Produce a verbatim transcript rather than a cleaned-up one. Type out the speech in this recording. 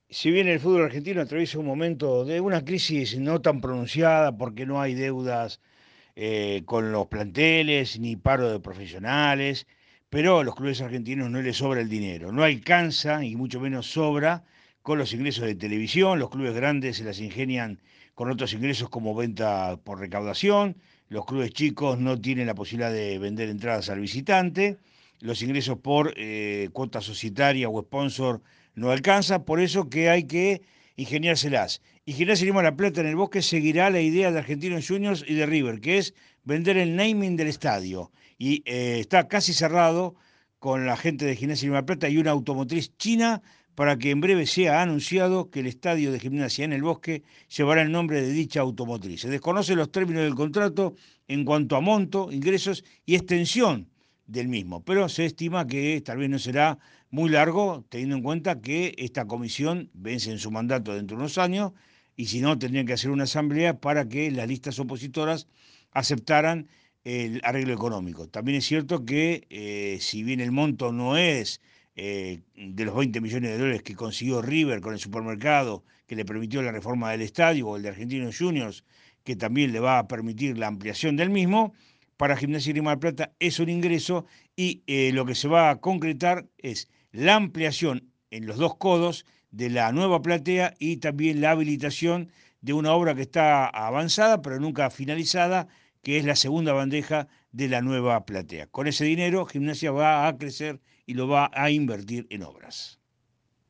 Si bien el fútbol argentino atraviesa un momento de una crisis no tan pronunciada porque no hay deudas eh, con los planteles ni paro de profesionales, pero a los clubes argentinos no les sobra el dinero, no alcanza y mucho menos sobra con los ingresos de televisión, los clubes grandes se las ingenian con otros ingresos como venta por recaudación, los clubes chicos no tienen la posibilidad de vender entradas al visitante, los ingresos por eh, cuota societaria o sponsor no alcanza, por eso que hay que ingeniárselas. Y Gimnasia Grima La Plata en el Bosque seguirá la idea de Argentinos Juniors y de River, que es vender el naming del estadio. Y eh, está casi cerrado con la gente de Gimnasia Grima La Plata y una automotriz china para que en breve sea anunciado que el estadio de Gimnasia en el Bosque llevará el nombre de dicha automotriz. Se desconocen los términos del contrato en cuanto a monto, ingresos y extensión del mismo, pero se estima que tal vez no será muy largo, teniendo en cuenta que esta comisión vence en su mandato dentro de unos años y si no, tendrían que hacer una asamblea para que las listas opositoras aceptaran el arreglo económico. También es cierto que eh, si bien el monto no es eh, de los veinte millones de dólares que consiguió River con el supermercado, que le permitió la reforma del estadio, o el de Argentinos Juniors, que también le va a permitir la ampliación del mismo, para Gimnasia y Grima de Plata es un ingreso y eh, lo que se va a concretar es la ampliación en los dos codos de la nueva platea y también la habilitación de una obra que está avanzada pero nunca finalizada, que es la segunda bandeja de la nueva platea. Con ese dinero, Gimnasia va a crecer y lo va a invertir en obras.